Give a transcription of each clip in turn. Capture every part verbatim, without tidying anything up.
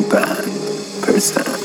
band present.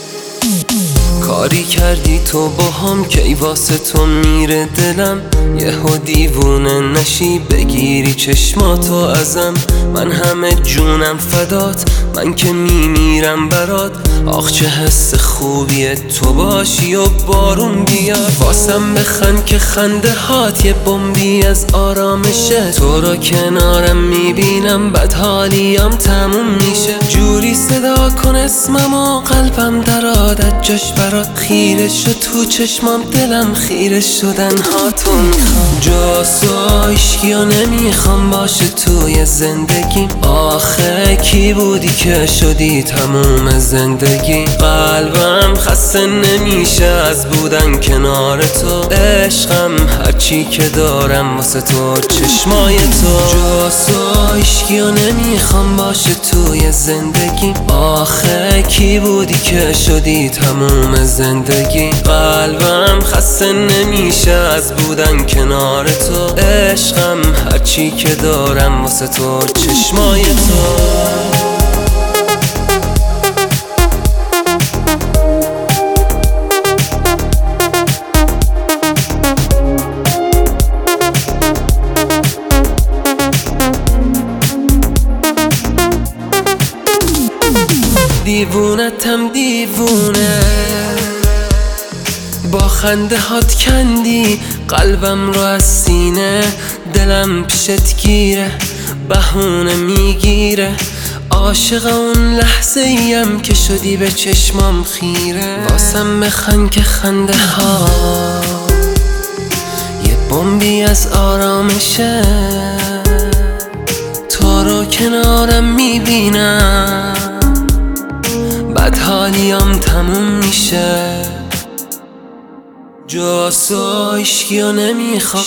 کاری کردی تو با هم کی واسه تو میره دلم، یهو دیوونه نشی بگیری چشماتو ازم. من همه جونم فدات، من که میمیرم برات. آخ چه حس خوبیه تو باشی و بارون بیاد واسم بخند که خنده هات یه بمبی از آرامشه. تو رو کنارم میبینم بد حالیم تموم میشه. جوری صدا کن اسمم و قلبم در عادت جاش برات خیره شد. تو چشمام دلم خیره شدن هاتو میخوام. جاسو عشقیو نمیخوام باشه توی زندگیم. آخه کی بودی که شدی تموم زندگی. قلبم خسته نمیشه از بودن کنار تو. عشقم هرچی که دارم واسه تو چشمای تو. جاسو عشقیو نمیخوام باشه توی زندگی. آخه کی بودی که شدی تموم زندگی. قلبم خسته نمیشه از بودن کنار تو. عشقم هرچی که دارم واسه تو چشمای تو. دیوونتم دیوونه، با خنده هات کندی قلبم رو از سینه. دلم پیشت گیره بهونه میگیره. عاشق اون لحظه ایم که شدی به چشمام خیره. واسم بخند که خنده ها یه بمبی از آرامشه. تو رو کنارم میبینم بد حالیم تموم میشه. جاسو عشقیو نمیخوام.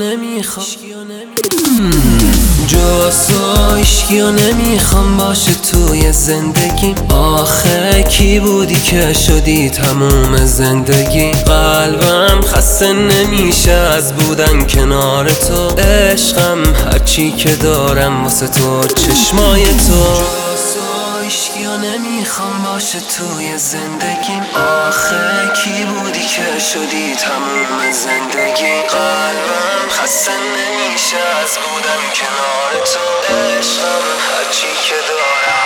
جاسو عشقیو نمیخوام باشه توی زندگی. آخه کی بودی که شدی تموم زندگی. قلبم خسته نمیشه از بودن کنار تو. عشقم هرچی که دارم واسه تو چشمای تو. عشقیو نمیخوام باشه توی زندگیم. آخه کی بودی که شدی تموم زندگی. قلبم خسته نمیشه از بودن کنار تو. عشقم هرچی که دارم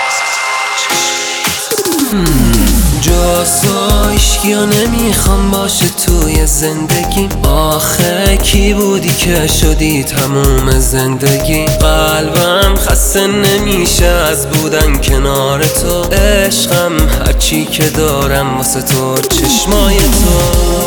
جاسو عشقیو نمیخوام باشه توی زندگی. آخه کی بودی که شدی تموم زندگی. قلبم خسته نمیشه از بودن کنار تو. عشقم هرچی که دارم واسه تو چشمای تو.